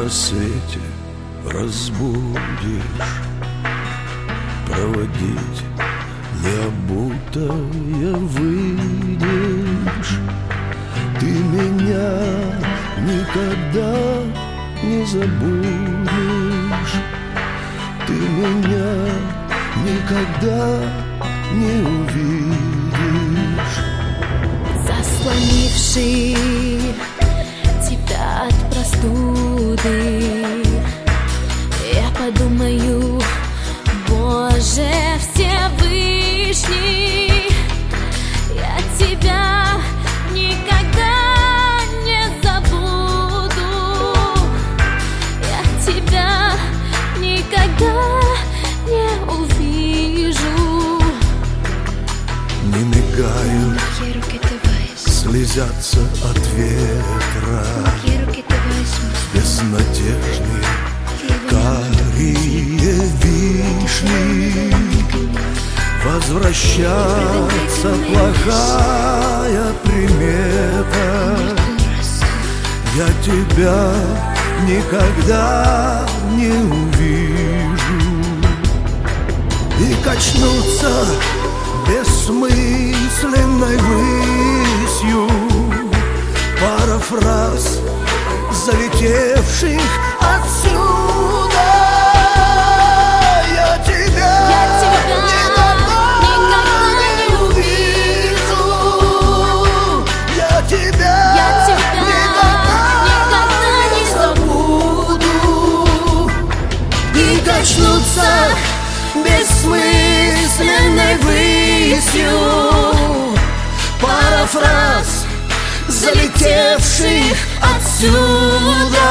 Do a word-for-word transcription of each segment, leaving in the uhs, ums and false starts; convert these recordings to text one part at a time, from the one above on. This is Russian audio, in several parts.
рассвете разбудишь, проводить необутая выйдешь. Ты меня никогда не забудешь, ты меня никогда не увидишь. Заслонивший тебя от простуды, я подумаю: Боже Всевышний, я тебя никогда не забуду, я тебя никогда не увижу. Не мигают, слезятся от ветра безнадежные карие вишни. Возвращаться плохая примета, я тебя никогда не увижу. И качнуться бессмысленной высью пара фраз, залетевших отсюда. Я тебя, Я тебя никогда, никогда не увижу. Я тебя, Я тебя никогда, никогда не забуду. И качнуться бессмысленной высью пара фраз, залетевших отсюда.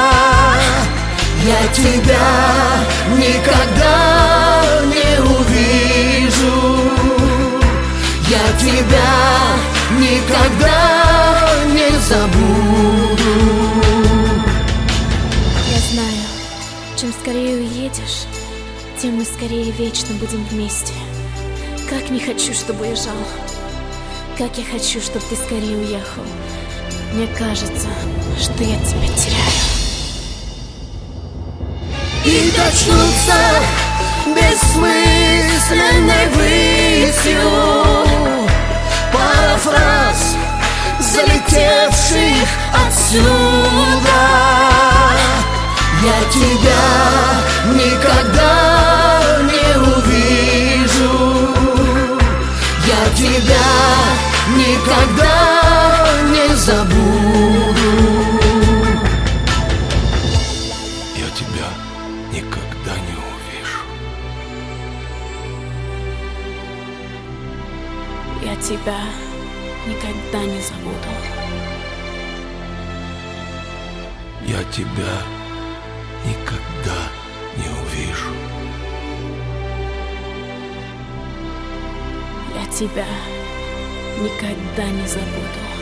Я тебя никогда не увижу, я тебя никогда не забуду. Я знаю, чем скорее уедешь, тем мы скорее вечно будем вместе. Как не хочу, чтобы уезжал, как я хочу, чтобы ты скорее уехал. Мне кажется, что я тебя теряю. И качнуться бессмысленной высью пара фраз, залетевших отсюда. Я тебя никогда не увижу, я тебя никогда не забуду. Я тебя никогда не увижу. Я тебя никогда не забуду. Я тебя никогда не увижу. Я тебя никогда не забуду.